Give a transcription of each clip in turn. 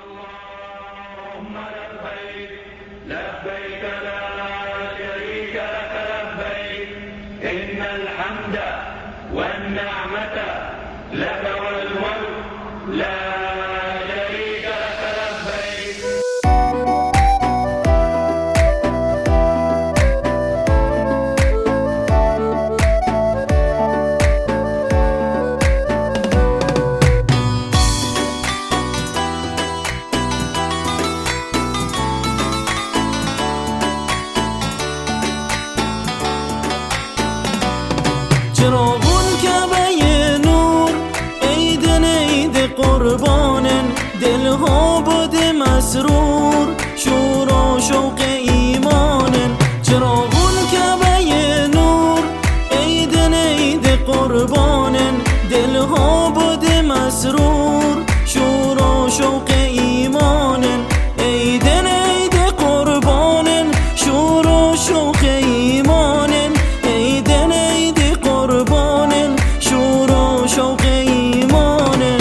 اللهم لبيك لبيك لا شريك لك لبيك إن الحمد والنعمة لك والملك لا شريك لك لبيك. چراغون کعبه نور عیدن عید قربانن، دلها بوده مسرور شور و شوق ایمانن. چراغون کعبه نور عیدن عید قربانن، دلها بوده مسرور شور و شوق ایمانن. عیدن عید قربانن شور و شوق ایمانن، عیدن عید قربانن شور و شوق ایمانن.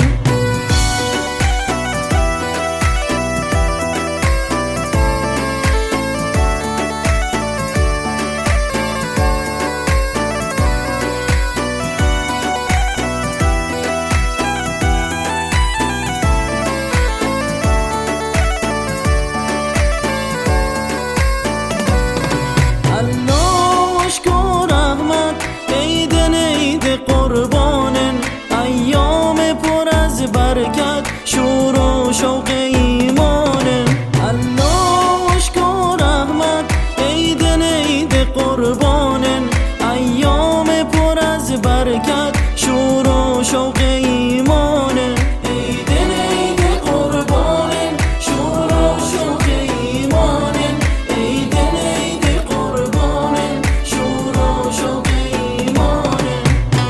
الله اشکر رحمت عیدن عید قربانن، ایام پر از برکت شور و شوق ایمانن. الله اشکر رحمت عیدن عید قربانن، ایام پر از برکت شور و شوق ایمانن. عیدن عید قربانن شور و شوق ایمانن، عیدن عید قربانن شور و شوق ایمانن.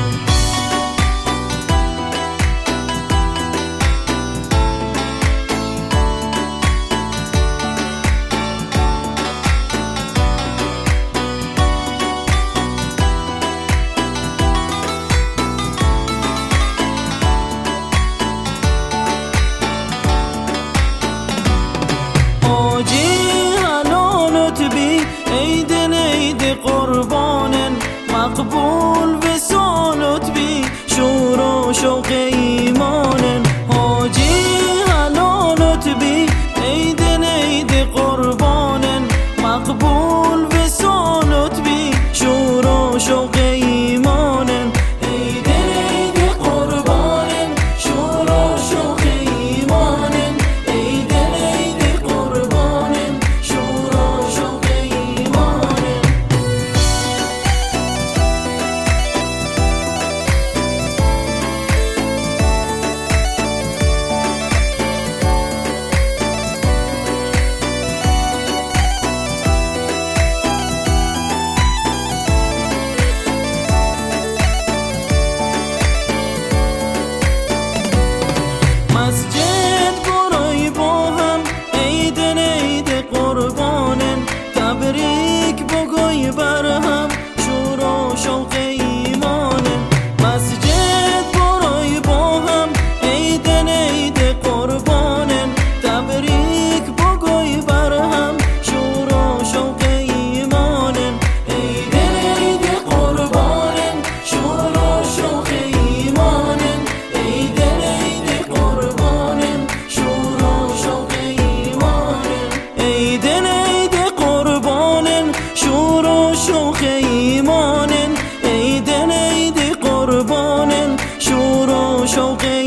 حاجی حلالت بی عیدن عید قربانن، مقبول وصالت بی شور و شوق ایمانن. حاجی حلالت بی عیدن عید قربانن، مقبول وصالت بی شور و شوق ایمانن. عیدن عید قربانن شور و شوق ایمانن، عیدن عید قربانن شور و شوق ایمانن. مسجد برای با هم عیدن عید قربانن، تبریک بگوی بر هم شور و شوق ایمانن. مسجد برای با هم عیدن عید قربانن، تبریک بگوی بر هم شور و شوق ایمانن. عیدن عید قربانن شور و شوق ایمانن، عیدن عید قربانن شور و شوق ایمانن. عیدن عید قربانن شور و شوق ایمانن، عیدن عید قربانن شور و شوق